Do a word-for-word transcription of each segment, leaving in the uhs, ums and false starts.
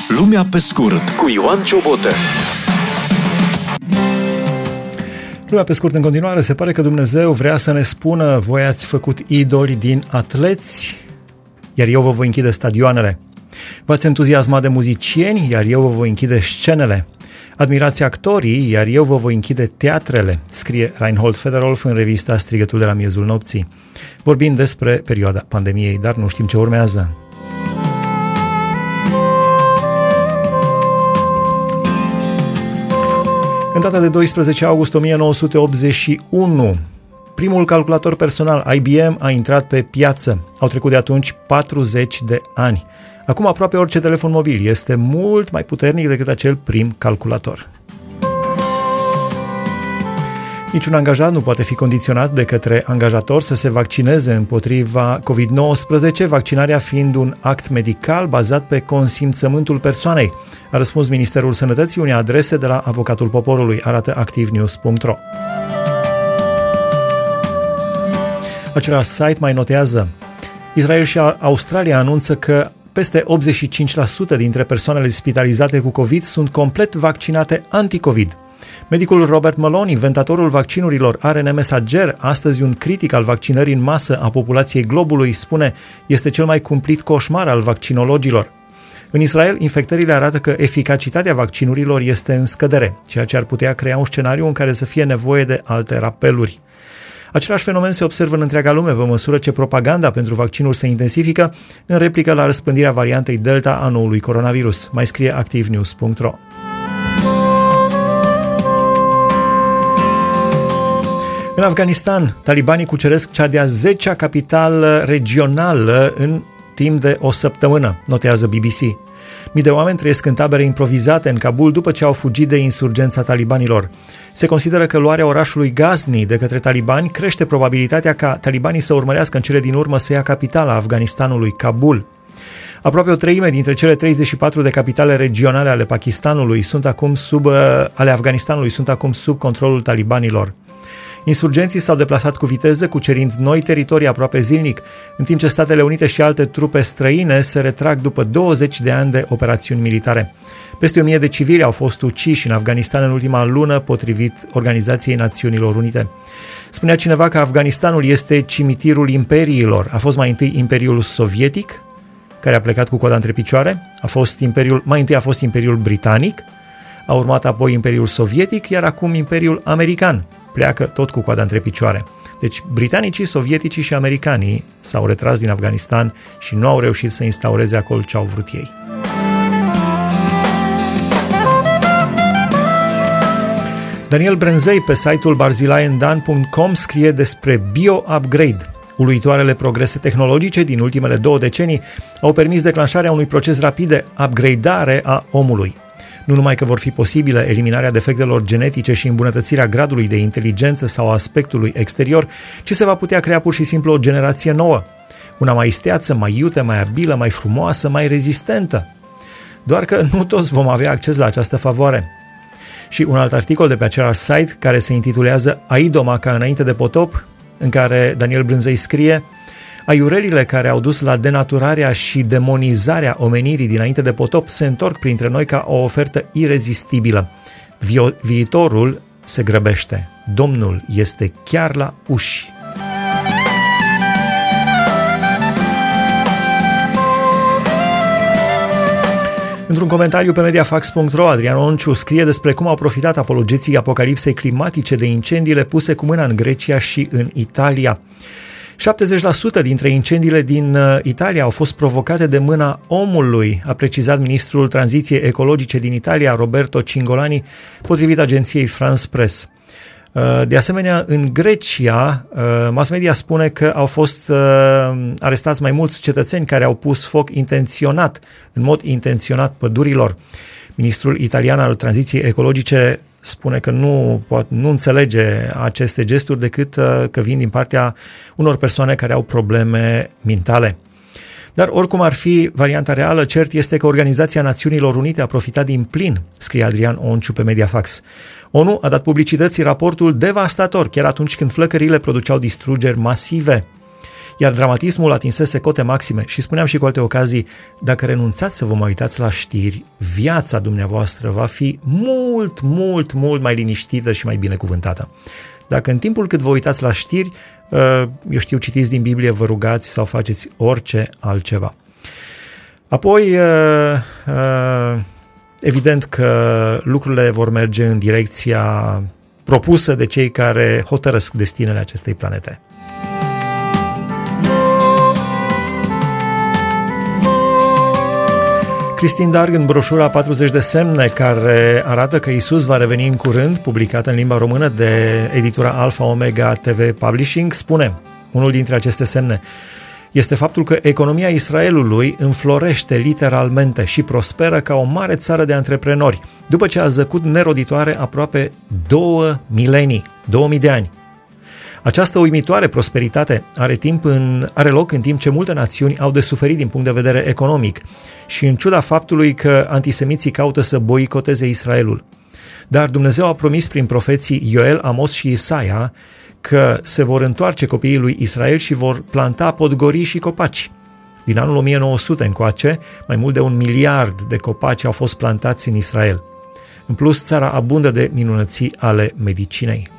Lumea pe scurt cu Ioan Ciobotă. Lumea pe scurt în continuare. Se pare că Dumnezeu vrea să ne spună: voi ați făcut idoli din atleți, iar eu vă voi închide stadioanele. V-ați entuziasmat de muzicieni, iar eu vă voi închide scenele. Admirați actorii, iar eu vă voi închide teatrele, scrie Reinhold Federolf în revista Strigătul de la miezul nopții, vorbind despre perioada pandemiei, dar nu știm ce urmează. În data de doisprezece august o mie nouă sute optzeci și unu, primul calculator personal I B M a intrat pe piață. Au trecut de atunci patruzeci de ani. Acum aproape orice telefon mobil este mult mai puternic decât acel prim calculator. Niciun angajat nu poate fi condiționat de către angajator să se vaccineze împotriva covid nouăsprezece, vaccinarea fiind un act medical bazat pe consimțământul persoanei, a răspuns Ministerul Sănătății unei adrese de la Avocatul Poporului, arată activ news punct ro. Același site mai notează: Israel și Australia anunță că peste optzeci și cinci la sută dintre persoanele spitalizate cu COVID sunt complet vaccinate anti-COVID. Medicul Robert Malone, inventatorul vaccinurilor A R N mesager, astăzi un critic al vaccinării în masă a populației globului, spune: este cel mai cumplit coșmar al vaccinologilor. În Israel, infectările arată că eficacitatea vaccinurilor este în scădere, ceea ce ar putea crea un scenariu în care să fie nevoie de alte rapeluri. Același fenomen se observă în întreaga lume pe măsură ce propaganda pentru vaccinuri se intensifică în replică la răspândirea variantei Delta a noului coronavirus, mai scrie activ news punct ro. În Afganistan, talibanii cuceresc cea de-a zecea capitală regională în timp de o săptămână, notează B B C. Mii de oameni trăiesc în tabere improvizate în Kabul după ce au fugit de insurgența talibanilor. Se consideră că luarea orașului Ghazni de către talibani crește probabilitatea ca talibanii să urmărească în cele din urmă să ia capitala Afganistanului, Kabul. Aproape o treime dintre cele treizeci și patru de capitale regionale ale Pakistanului sunt acum sub, ale Afganistanului sunt acum sub controlul talibanilor. Insurgenții s-au deplasat cu viteză, cucerind noi teritorii aproape zilnic, în timp ce Statele Unite și alte trupe străine se retrag după douăzeci de ani de operațiuni militare. Peste o mie de civili au fost uciși în Afganistan în ultima lună, potrivit Organizației Națiunilor Unite. Spunea cineva că Afganistanul este cimitirul imperiilor. A fost mai întâi Imperiul Sovietic, care a plecat cu coada între picioare, a fost imperiul, mai întâi a fost Imperiul Britanic, a urmat apoi Imperiul Sovietic, iar acum Imperiul American. Pleacă tot cu coada între picioare. Deci britanicii, sovieticii și americanii s-au retras din Afganistan și nu au reușit să instaureze acolo ce au vrut ei. Daniel Brânzei pe site-ul barzilaendan punct com scrie despre bio-upgrade. Uluitoarele progrese tehnologice din ultimele două decenii au permis declanșarea unui proces rapid de upgradeare a omului. Nu numai că vor fi posibile eliminarea defectelor genetice și îmbunătățirea gradului de inteligență sau aspectului exterior, ci se va putea crea pur și simplu o generație nouă, una mai isteață, mai iute, mai abilă, mai frumoasă, mai rezistentă. Doar că nu toți vom avea acces la această favoare. Și un alt articol de pe același site, care se intitulează Aidoma ca înainte de potop, în care Daniel Brânzei scrie: aiurelile care au dus la denaturarea și demonizarea omenirii dinainte de potop se întorc printre noi ca o ofertă irezistibilă. Vi- viitorul se grăbește. Domnul este chiar la uși. Într-un comentariu pe mediafax punct ro, Adrian Onciu scrie despre cum au profitat apologeții apocalipsei climatice de incendiile puse cu mâna în Grecia și în Italia. șaptezeci la sută dintre incendiile din Italia au fost provocate de mâna omului, a precizat ministrul tranziției ecologice din Italia, Roberto Cingolani, potrivit agenției France Press. De asemenea, în Grecia, mass media spune că au fost arestați mai mulți cetățeni care au pus foc intenționat, în mod intenționat, pădurilor. Ministrul italian al tranziției ecologice spune că nu, poate, nu înțelege aceste gesturi decât că vin din partea unor persoane care au probleme mentale. Dar oricum ar fi varianta reală, cert este că Organizația Națiunilor Unite a profitat din plin, scrie Adrian Onciu pe Mediafax. ONU a dat publicității raportul devastator, chiar atunci când flăcările produceau distrugeri masive. iar dramatismul atinsese cote maxime și spuneam și cu alte ocazii, dacă renunțați să vă mai uitați la știri, viața dumneavoastră va fi mult, mult, mult mai liniștită și mai binecuvântată. Dacă în timpul cât vă uitați la știri, eu știu, citiți din Biblie, vă rugați sau faceți orice altceva. Apoi, evident că lucrurile vor merge în direcția propusă de cei care hotărăsc destinele acestei planete. Cristin Darg, în broșura patruzeci de semne, care arată că Iisus va reveni în curând, publicată în limba română de editura Alpha Omega T V Publishing, spune, unul dintre aceste semne este faptul că economia Israelului înflorește literalmente și prosperă ca o mare țară de antreprenori, după ce a zăcut neroditoare aproape două milenii, două mii de ani. Această uimitoare prosperitate are, timp în, are loc în timp ce multe națiuni au de suferit din punct de vedere economic și în ciuda faptului că antisemiții caută să boicoteze Israelul. Dar Dumnezeu a promis prin profeții Ioel, Amos și Isaia că se vor întoarce copiii lui Israel și vor planta podgorii și copaci. Din anul o mie nouă sute încoace, mai mult de un miliard de copaci au fost plantați în Israel. În plus, țara abundă de minunății ale medicinei.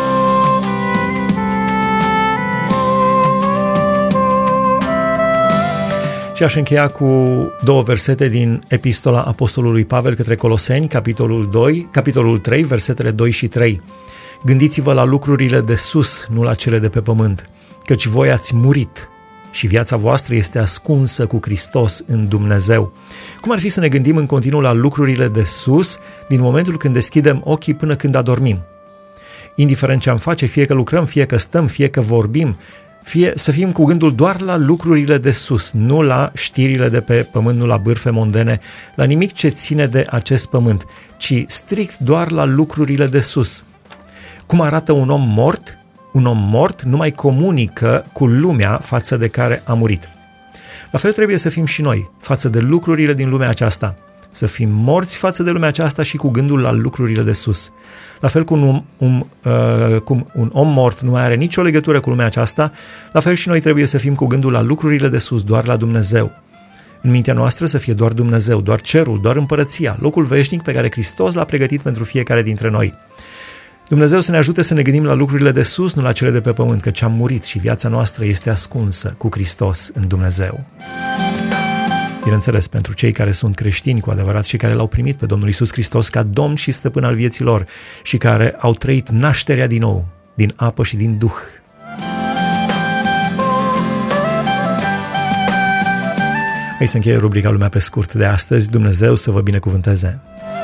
Și aș încheia cu două versete din epistola apostolului Pavel către Coloseni, capitolul doi, capitolul trei, versetele doi și trei. Gândiți-vă la lucrurile de sus, nu la cele de pe pământ, căci voi ați murit și viața voastră este ascunsă cu Hristos în Dumnezeu. Cum ar fi să ne gândim în continuu la lucrurile de sus din momentul când deschidem ochii până când adormim? Indiferent ce am face, fie că lucrăm, fie că stăm, fie că vorbim, fie să fim cu gândul doar la lucrurile de sus, nu la știrile de pe pământ, nu la bârfe mondene, la nimic ce ține de acest pământ, ci strict doar la lucrurile de sus. Cum arată un om mort? Un om mort nu mai comunică cu lumea față de care a murit. La fel trebuie să fim și noi, față de lucrurile din lumea aceasta. Să fim morți față de lumea aceasta și cu gândul la lucrurile de sus. La fel cum un, um, uh, cum un om mort nu mai are nicio legătură cu lumea aceasta, la fel și noi trebuie să fim cu gândul la lucrurile de sus, doar la Dumnezeu. În mintea noastră să fie doar Dumnezeu, doar cerul, doar împărăția, locul veșnic pe care Hristos l-a pregătit pentru fiecare dintre noi. Dumnezeu să ne ajute să ne gândim la lucrurile de sus, nu la cele de pe pământ, căci am murit și viața noastră este ascunsă cu Hristos în Dumnezeu. Bineînțeles, pentru cei care sunt creștini cu adevărat și care l-au primit pe Domnul Iisus Hristos ca Domn și Stăpân al vieții lor și care au trăit nașterea din nou, din apă și din Duh. Aici se încheie rubrica Lumea pe scurt de astăzi. Dumnezeu să vă binecuvânteze!